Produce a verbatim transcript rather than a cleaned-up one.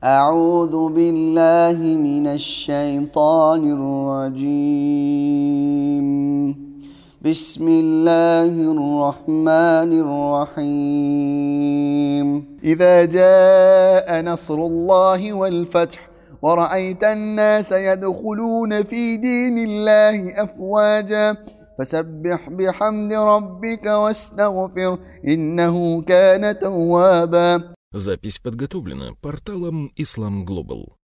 أعوذ بالله من الشيطان الرجيم. بسم الله الرحمن الرحيم. إذا جاء نصر الله والفتح ورأيت الناس يدخلون في دين الله أفواجا فسبح بحمد ربك واستغفر إنه كان توابا. Запись подготовлена порталом Ислам Глобал.